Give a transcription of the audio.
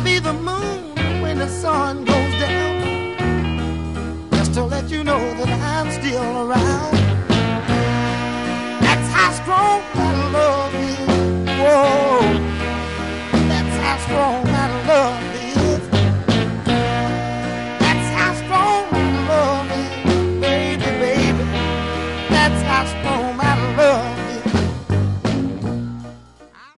be the moon when the sun goes down, just to let you know that I'm still around. That's how strong that love